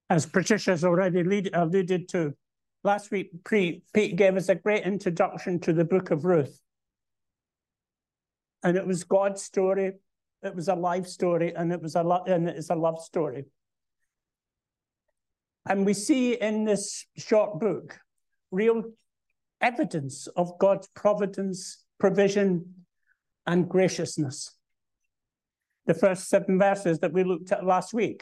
As Patricia's already alluded to, last week Pete gave us a great introduction to the book of Ruth. And it was God's story, it was a life story, and it's a love story. And we see in this short book real evidence of God's providence, provision, and graciousness. The first 7 verses that we looked at last week.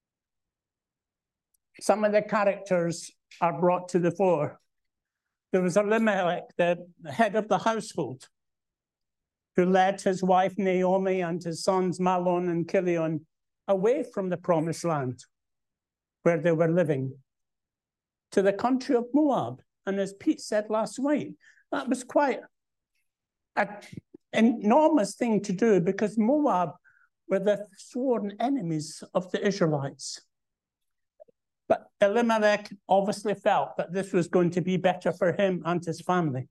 Some of the characters are brought to the fore. There was Elimelech, the head of the household, who led his wife Naomi and his sons Mahlon and Chilion away from the promised land where they were living to the country of Moab. And as Pete said last week, that was quite an enormous thing to do because Moab were the sworn enemies of the Israelites. But Elimelech obviously felt that this was going to be better for him and his family.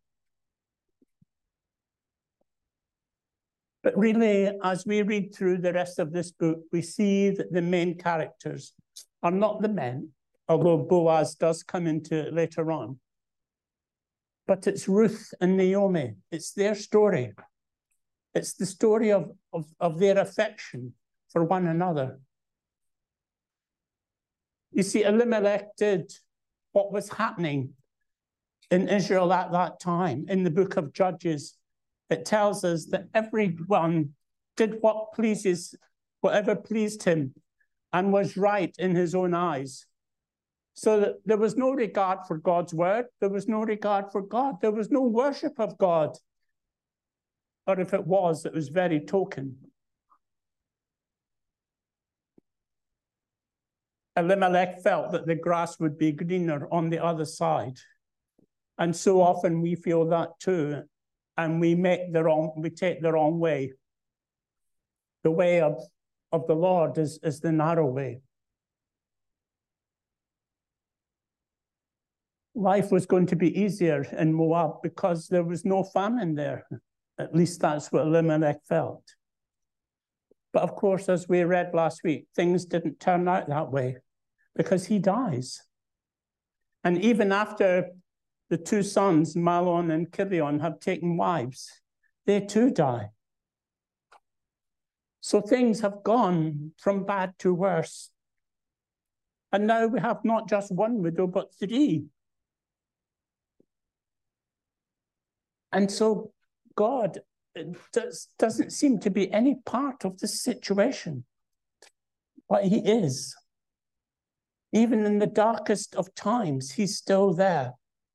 But really, as we read through the rest of this book, we see that the main characters are not the men, although Boaz does come into it later on. But it's Ruth and Naomi. It's their story. It's the story of their affection for one another. You see, Elimelech did what was happening in Israel at that time. In the book of Judges, it tells us that everyone did whatever pleased him and was right in his own eyes. So that there was no regard for God's word. There was no regard for God. There was no worship of God. Or if it was very token. Elimelech felt that the grass would be greener on the other side. And so often we feel that too. And we take the wrong way. The way of the Lord is the narrow way. Life was going to be easier in Moab because there was no famine there. At least that's what Elimelech felt. But of course, as we read last week, things didn't turn out that way because he dies. And even after the 2 sons, Mahlon and Chilion, have taken wives, they too die. So things have gone from bad to worse. And now we have not just 1 widow, but 3. And so God doesn't seem to be any part of this situation. But he is. Even in the darkest of times, he's still there.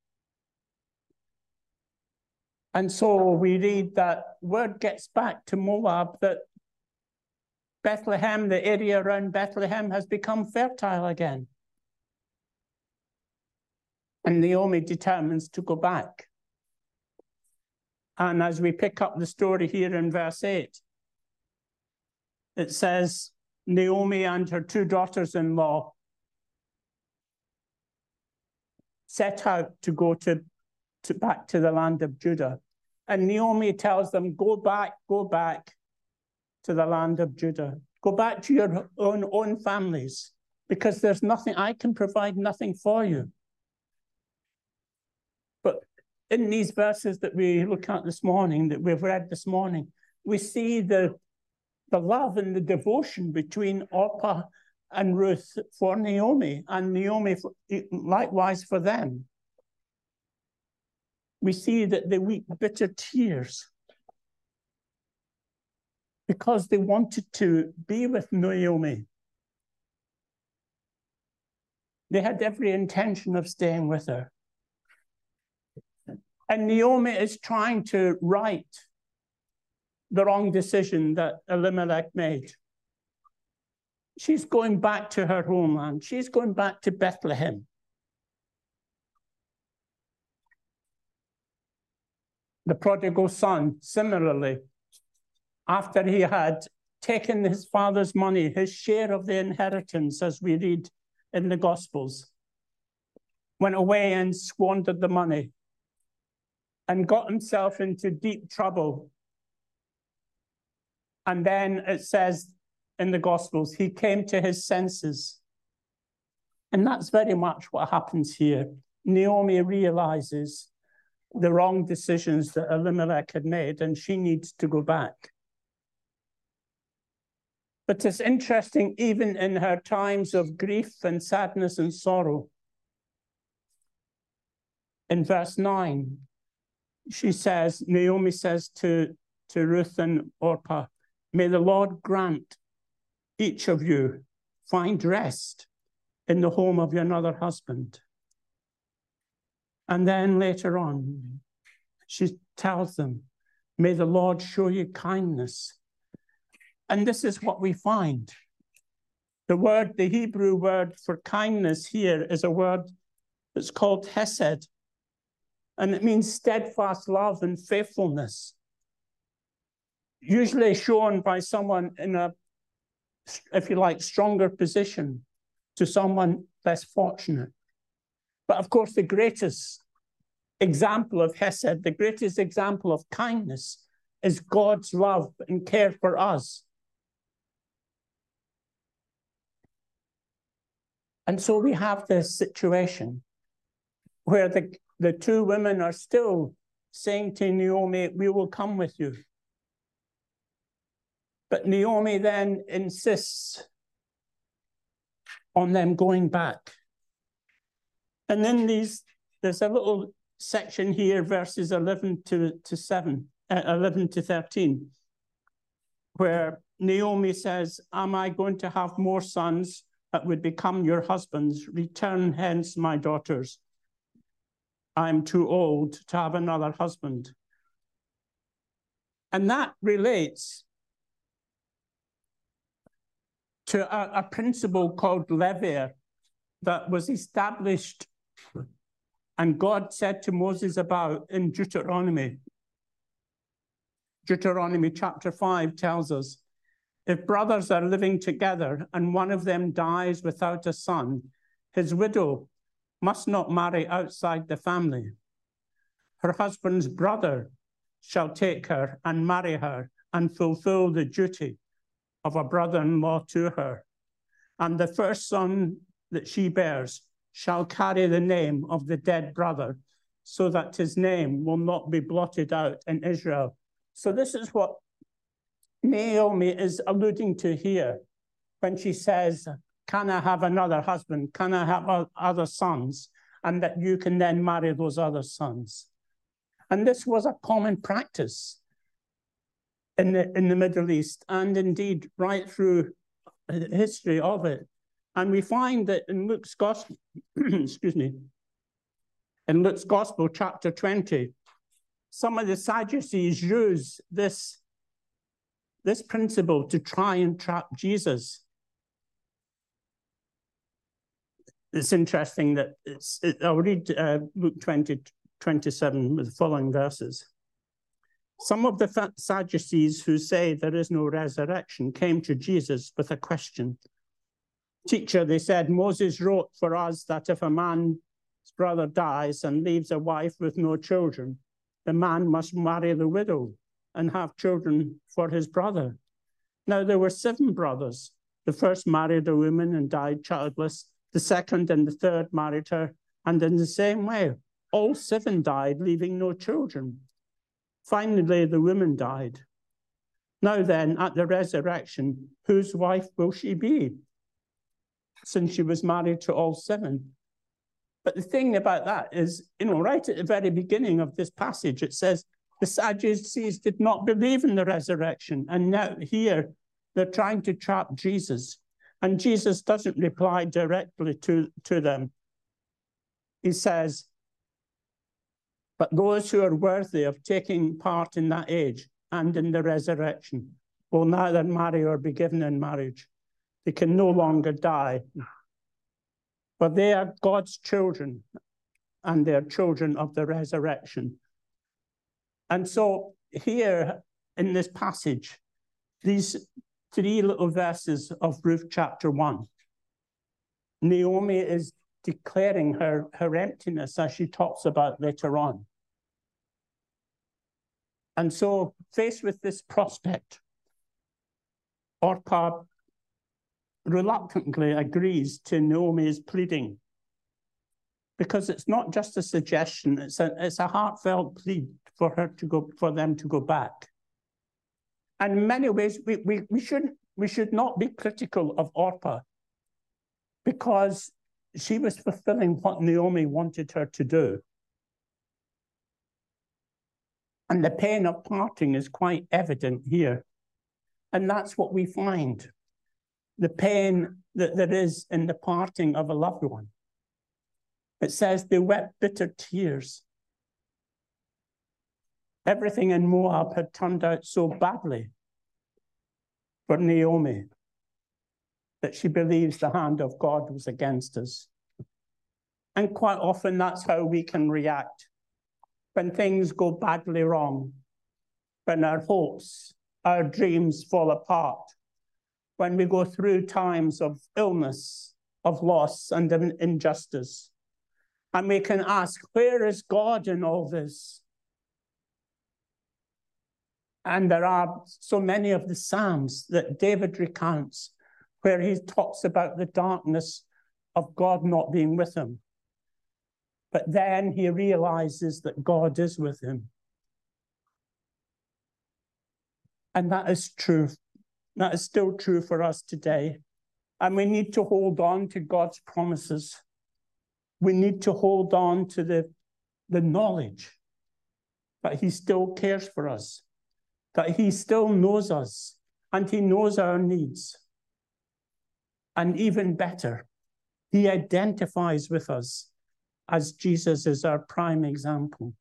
And so we read that word gets back to Moab that Bethlehem, the area around Bethlehem, has become fertile again. And Naomi determines to go back. And as we pick up the story here in verse 8, it says, Naomi and her 2 daughters-in-law set out to go back to the land of Judah. And Naomi tells them, go back to the land of Judah. Go back to your own families, because there's nothing, I can provide nothing for you. But in these verses that we look at this morning, that we've read this morning, we see the love and the devotion between Orpah and Ruth for Naomi, and Naomi likewise for them. We see that they weep bitter tears because they wanted to be with Naomi. They had every intention of staying with her. And Naomi is trying to right the wrong decision that Elimelech made. She's going back to her homeland. She's going back to Bethlehem. The prodigal son, similarly, after he had taken his father's money, his share of the inheritance, as we read in the Gospels, went away and squandered the money and got himself into deep trouble. And then it says in the Gospels, he came to his senses. And that's very much what happens here. Naomi realizes the wrong decisions that Elimelech had made, and she needs to go back. But it's interesting, even in her times of grief and sadness and sorrow, in verse 9, Naomi says to Ruth and Orpah, "May the Lord grant each of you find rest in the home of your another husband." And then later on, she tells them, "May the Lord show you kindness." And this is what we find. The Hebrew word for kindness here is a word that's called hesed. And it means steadfast love and faithfulness, usually shown by someone in a, if you like, stronger position to someone less fortunate. But of course, the greatest example of hesed, the greatest example of kindness, is God's love and care for us. And so we have this situation where the two women are still saying to Naomi, "We will come with you." But Naomi then insists on them going back. And then there's a little section here, verses 11 to 13, where Naomi says, "Am I going to have more sons that would become your husbands? Return hence, my daughters. I'm too old to have another husband." And that relates to a principle called Levirate that was established and God said to Moses about in Deuteronomy. Deuteronomy chapter 5 tells us, "If brothers are living together and one of them dies without a son, his widow must not marry outside the family. Her husband's brother shall take her and marry her and fulfill the duty of a brother-in-law to her. And the first son that she bears shall carry the name of the dead brother, so that his name will not be blotted out in Israel." So this is what Naomi is alluding to here when she says, "Can I have another husband? Can I have other sons?" And that you can then marry those other sons. And this was a common practice in the Middle East, and indeed right through the history of it. And we find that in Luke's Gospel, excuse me, in Luke's Gospel, chapter 20, some of the Sadducees use this principle to try and trap Jesus. It's interesting that I'll read Luke 20:27 with the following verses. "Some of the Sadducees who say there is no resurrection came to Jesus with a question. 'Teacher,' they said, 'Moses wrote for us that if a man's brother dies and leaves a wife with no children, the man must marry the widow and have children for his brother. Now there were 7 brothers. The first married a woman and died childless. The second and the third married her, and in the same way, all 7 died, leaving no children. Finally, the woman died. Now then, at the resurrection, whose wife will she be, since she was married to all 7? But the thing about that is, right at the very beginning of this passage, it says the Sadducees did not believe in the resurrection. And now here, they're trying to trap Jesus. And Jesus doesn't reply directly to them. He says, "But those who are worthy of taking part in that age and in the resurrection will neither marry or be given in marriage. They can no longer die. But they are God's children, and they are children of the resurrection." And so here in this passage, these 3 little verses of Ruth chapter 1, Naomi is declaring her emptiness, as she talks about later on. And so faced with this prospect, Orpah reluctantly agrees to Naomi's pleading, because it's not just a suggestion, it's a heartfelt plea for them to go back. And in many ways, we should not be critical of Orpah, because she was fulfilling what Naomi wanted her to do. And the pain of parting is quite evident here. And that's what we find, the pain that there is in the parting of a loved one. It says they wept bitter tears. Everything in Moab had turned out so badly for Naomi that she believes the hand of God was against us. And quite often that's how we can react when things go badly wrong, when our hopes, our dreams fall apart, when we go through times of illness, of loss and injustice. And we can ask, where is God in all this? And there are so many of the Psalms that David recounts where he talks about the darkness of God not being with him. But then he realizes that God is with him. And that is true. That is still true for us today. And we need to hold on to God's promises. We need to hold on to the knowledge that he still cares for us, that he still knows us, and he knows our needs. And even better, he identifies with us as Jesus is our prime example.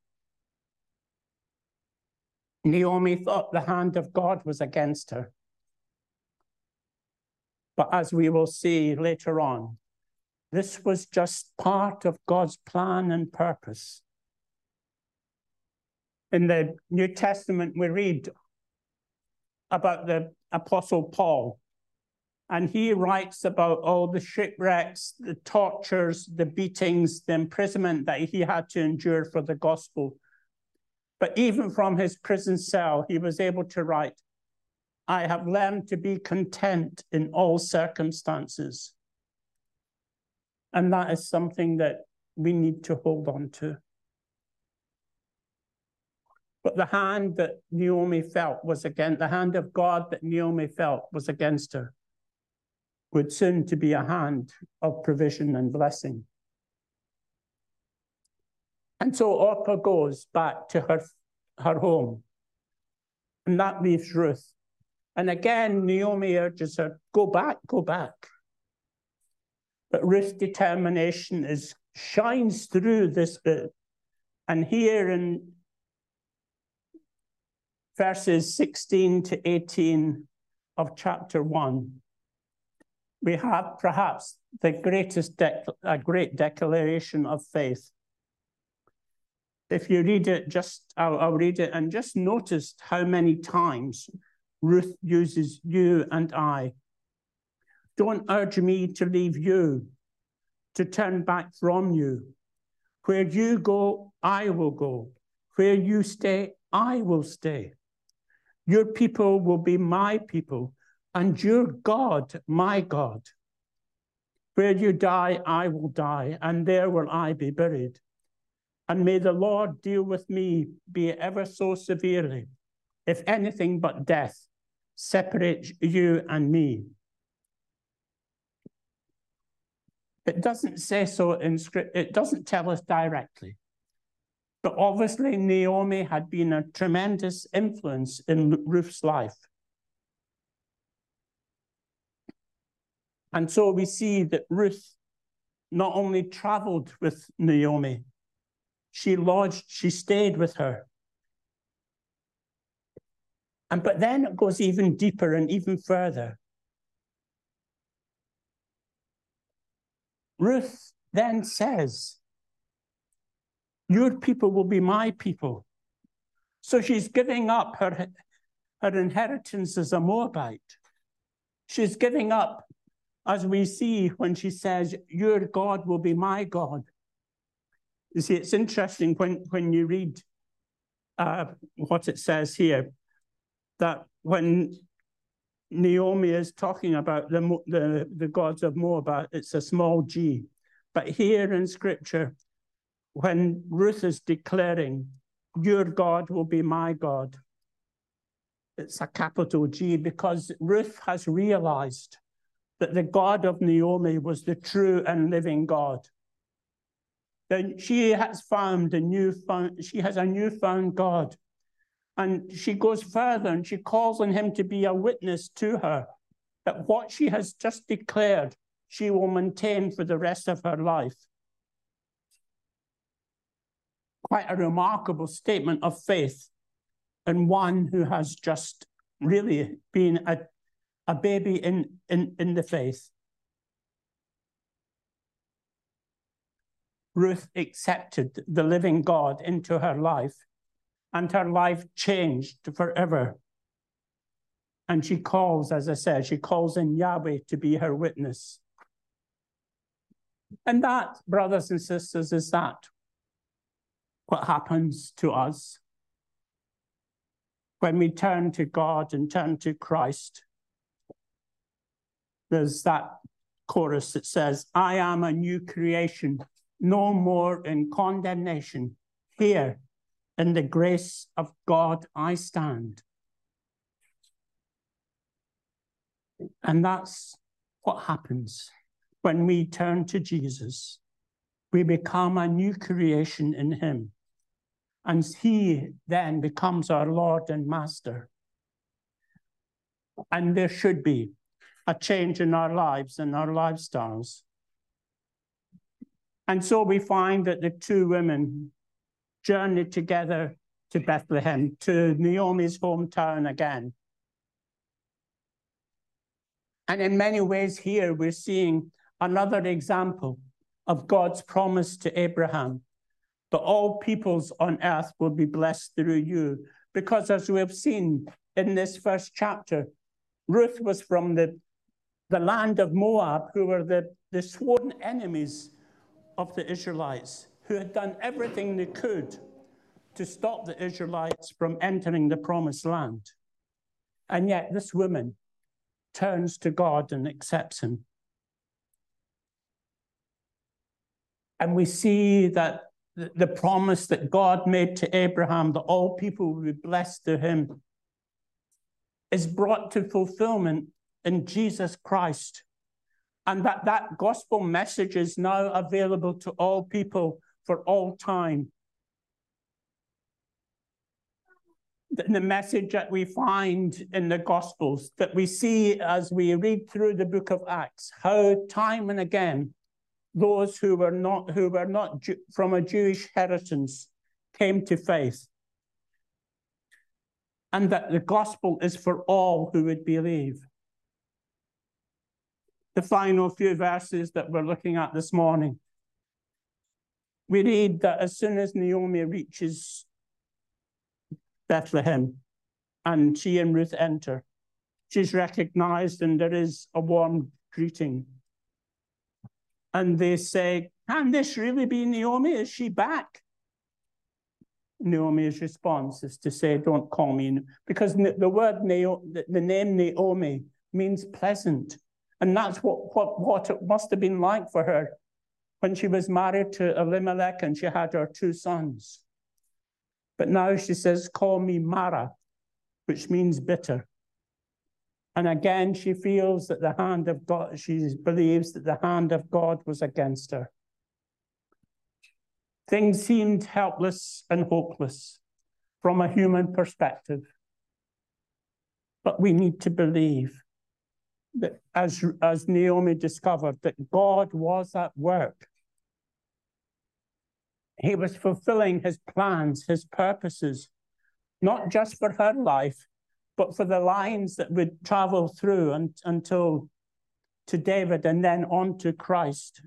Naomi thought the hand of God was against her. But as we will see later on, this was just part of God's plan and purpose. In the New Testament, we read about the Apostle Paul, and he writes about all the shipwrecks, the tortures, the beatings, the imprisonment that he had to endure for the gospel. But even from his prison cell, he was able to write, I have learned to be content in all circumstances. And that is something that we need to hold on to. But the hand that Naomi felt was against, the hand of God that Naomi felt was against her, would soon to be a hand of provision and blessing. And so Orpah goes back to her home. And that leaves Ruth. And again, Naomi urges her, go back, go back. But Ruth's determination shines through this bit. And here in verses 16 to 18 of chapter 1, we have perhaps the great declaration of faith. If you read it, I'll read it, and just notice how many times Ruth uses you and I. Don't urge me to leave you, to turn back from you. Where you go, I will go. Where you stay, I will stay. Your people will be my people, and your God, my God. Where you die, I will die, and there will I be buried. And may the Lord deal with me, be it ever so severely, if anything but death separates you and me. It doesn't say so in script, it doesn't tell us directly. But obviously Naomi had been a tremendous influence in Ruth's life. And so we see that Ruth not only traveled with Naomi, she stayed with her. But then it goes even deeper and even further. Ruth then says, your people will be my people. So she's giving up her inheritance as a Moabite. She's giving up, as we see when she says, your God will be my God. You see, it's interesting when you read what it says here, that when Naomi is talking about the gods of Moab. It's a small g. But here in Scripture, when Ruth is declaring, your God will be my God, it's a capital G, because Ruth has realized that the God of Naomi was the true and living God. Then she has a newfound God. And she goes further and she calls on him to be a witness to her that what she has just declared, she will maintain for the rest of her life. Quite a remarkable statement of faith in one who has just really been a baby in the faith. Ruth accepted the living God into her life, and her life changed forever. And she calls, as I said, she calls in Yahweh to be her witness. And that, brothers and sisters, is that what happens to us when we turn to God and turn to Christ. There's that chorus that says, I am a new creation, no more in condemnation. Here, in the grace of God, I stand. And that's what happens when we turn to Jesus. We become a new creation in him. And he then becomes our Lord and Master. And there should be a change in our lives and our lifestyles. And so we find that the two women journeyed together to Bethlehem, to Naomi's hometown again. And in many ways here, we're seeing another example of God's promise to Abraham, that all peoples on earth will be blessed through you. Because as we have seen in this first chapter, Ruth was from the land of Moab, who were the sworn enemies of the Israelites, who had done everything they could to stop the Israelites from entering the promised land. And yet this woman turns to God and accepts him. And we see that the promise that God made to Abraham, that all people will be blessed through him, is brought to fulfillment in Jesus Christ. And that gospel message is now available to all people for all time. The message that we find in the Gospels, that we see as we read through the book of Acts, how time and again those who were not from a Jewish heritage came to faith, and that the gospel is for all who would believe. The final few verses that we're looking at this morning, we read that as soon as Naomi reaches Bethlehem and she and Ruth enter, she's recognized and there is a warm greeting. And they say, can this really be Naomi? Is she back? Naomi's response is to say, don't call me, because the name Naomi means pleasant. And that's what it must have been like for her when she was married to Elimelech and she had her two sons. But now she says, call me Mara, which means bitter. And again, she feels that the hand of God, she believes that the hand of God was against her. Things seemed helpless and hopeless from a human perspective. But we need to believe that as Naomi discovered, that God was at work. He was fulfilling his plans, his purposes, not just for her life, but for the lines that would travel through until to David and then on to Christ.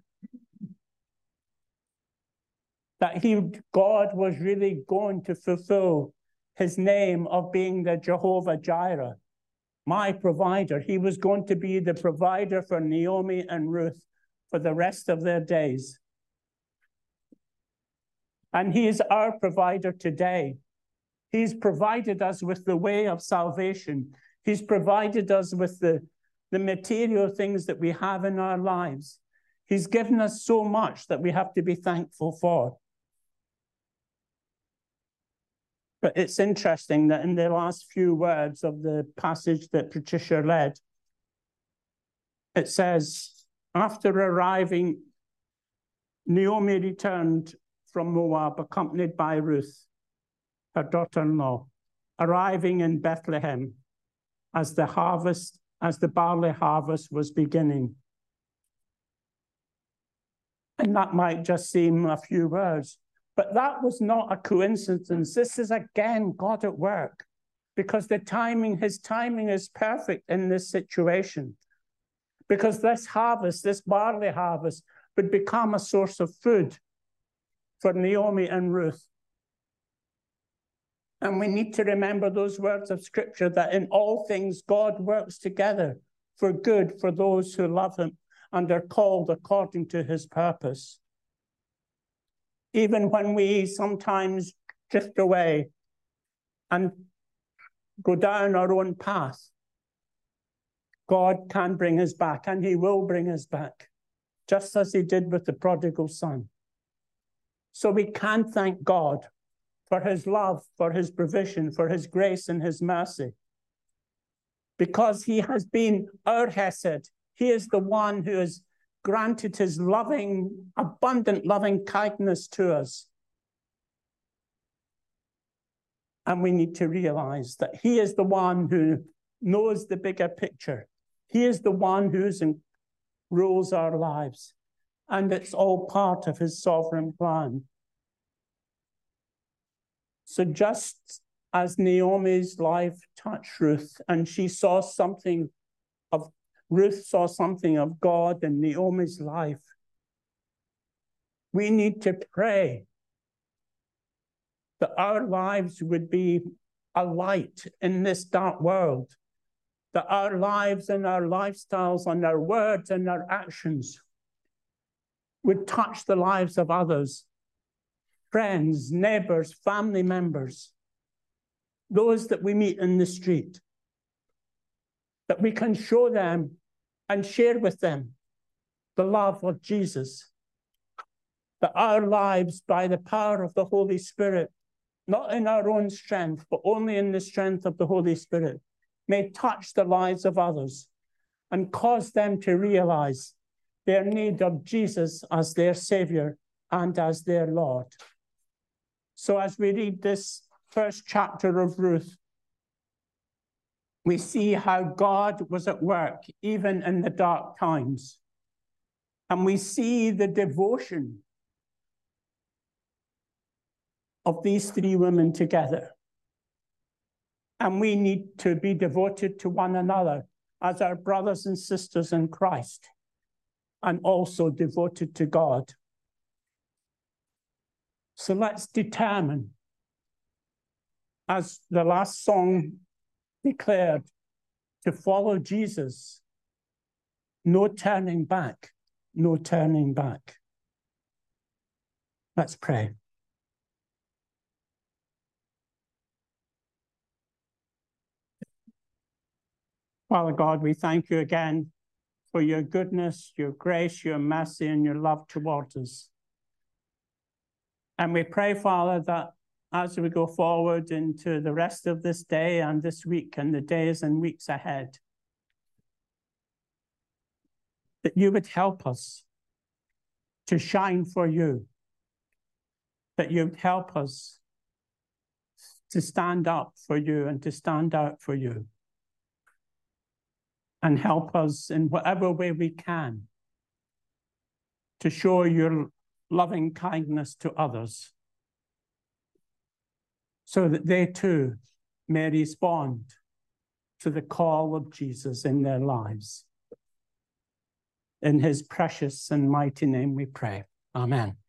That God was really going to fulfill his name of being the Jehovah Jireh, my provider. He was going to be the provider for Naomi and Ruth for the rest of their days. And he is our provider today. He's provided us with the way of salvation. He's provided us with the material things that we have in our lives. He's given us so much that we have to be thankful for. But it's interesting that in the last few words of the passage that Patricia read, it says, after arriving, Naomi returned from Moab, accompanied by Ruth, her daughter-in-law, arriving in Bethlehem as the barley harvest was beginning. And that might just seem a few words, but that was not a coincidence. This is again God at work, because his timing is perfect in this situation. Because this harvest, this barley harvest, would become a source of food for Naomi and Ruth. And we need to remember those words of Scripture, that in all things God works together for good for those who love him and are called according to his purpose. Even when we sometimes drift away and go down our own path, God can bring us back, and he will bring us back, just as he did with the prodigal son. So we can thank God for his love, for his provision, for his grace and his mercy. Because he has been our Hesed. He is the one who has granted his loving, abundant loving kindness to us. And we need to realize that he is the one who knows the bigger picture. He is the one who rules our lives. And it's all part of his sovereign plan. So just as Naomi's life touched Ruth, and Ruth saw something of God in Naomi's life, we need to pray that our lives would be a light in this dark world, that our lives and our lifestyles and our words and our actions would touch the lives of others, friends, neighbors, family members, those that we meet in the street, that we can show them and share with them the love of Jesus, that our lives, by the power of the Holy Spirit, not in our own strength, but only in the strength of the Holy Spirit, may touch the lives of others and cause them to realize their need of Jesus as their Savior and as their Lord. So as we read this first chapter of Ruth, we see how God was at work even in the dark times. And we see the devotion of these three women together. And we need to be devoted to one another as our brothers and sisters in Christ, and also devoted to God. So let's determine, as the last song declared, to follow Jesus. No turning back, no turning back. Let's pray. Father God, we thank you again for your goodness, your grace, your mercy, and your love towards us. And we pray, Father, that as we go forward into the rest of this day and this week and the days and weeks ahead, that you would help us to shine for you, that you would help us to stand up for you and to stand out for you, and help us in whatever way we can to show your loving kindness to others, so that they too may respond to the call of Jesus in their lives. In his precious and mighty name we pray. Amen.